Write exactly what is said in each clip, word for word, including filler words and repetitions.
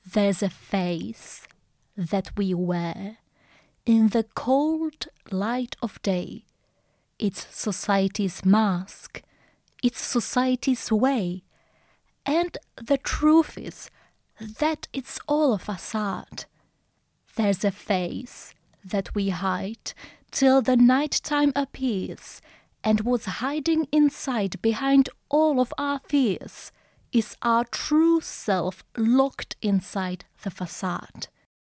There's a face that we wear in the cold light of day. It's society's mask, it's society's way. And the truth is that it's all a facade. There's a face that we hide till the night time appears, and what's hiding inside behind all of our fears is our true self locked inside the facade.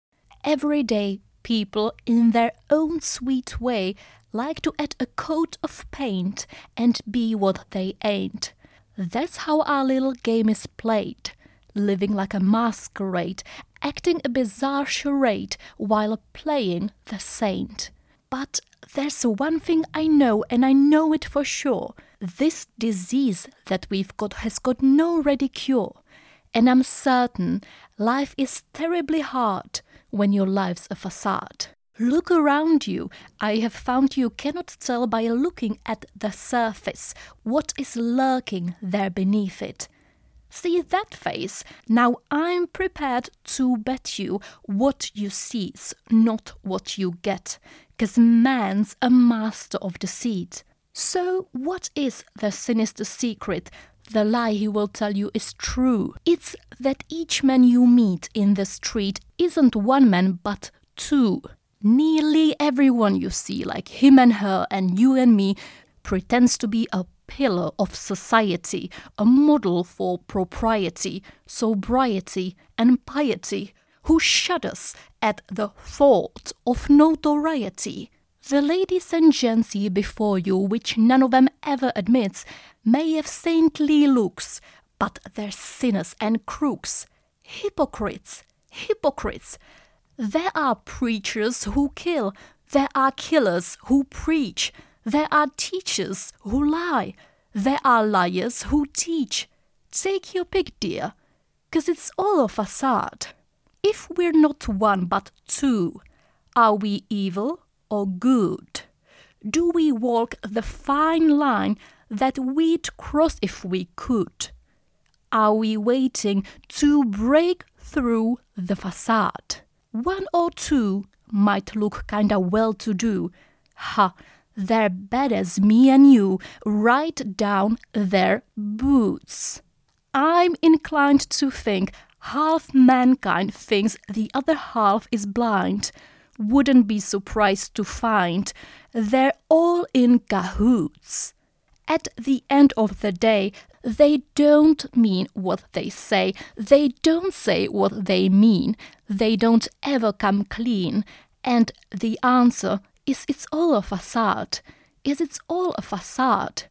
Every day, people in their own sweet way like to add a coat of paint and be what they ain't. That's how our little game is played, living like a masquerade, acting a bizarre charade while playing the saint. But there's one thing I know, and I know it for sure. This disease that we've got has got no ready cure. And I'm certain life is terribly hard when your life's a facade. Look around you. I have found you cannot tell by looking at the surface what is lurking there beneath it. See that face? Now I'm prepared to bet you what you see's not what you get, 'cause man's a master of deceit. So what is the sinister secret? The lie he will tell you is true. It's that each man you meet in the street isn't one man but two. Nearly everyone you see, like him and her and you and me, pretends to be a pillar of society, a model for propriety, sobriety and piety, who shudders at the thought of notoriety. The ladies and gents here before you, which none of them ever admits, may have saintly looks, but they're sinners and crooks. Hypocrites, hypocrites. There are preachers who kill, there are killers who preach, there are teachers who lie, there are liars who teach. Take your pick, dear, 'cause it's all a facade. If we're not one but two, are we evil or good? Do we walk the fine line that we'd cross if we could? Are we waiting to break through the facade? One or two might look kinda well-to-do. Ha, they're bad as me and you, right down their boots. I'm inclined to think half mankind thinks the other half is blind. Wouldn't be surprised to find they're all in cahoots. At the end of the day, they don't mean what they say. They don't say what they mean. They don't ever come clean. And the answer is it's all a facade. Is it's all a facade.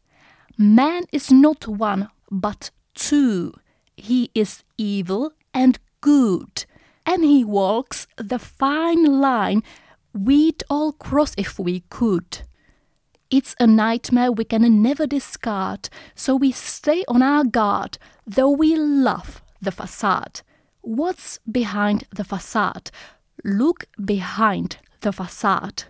Man is not one, but two. He is evil and good. And he walks the fine line we'd all cross if we could. It's a nightmare we can never discard, so we stay on our guard, though we love the facade. What's behind the facade? Look behind the facade.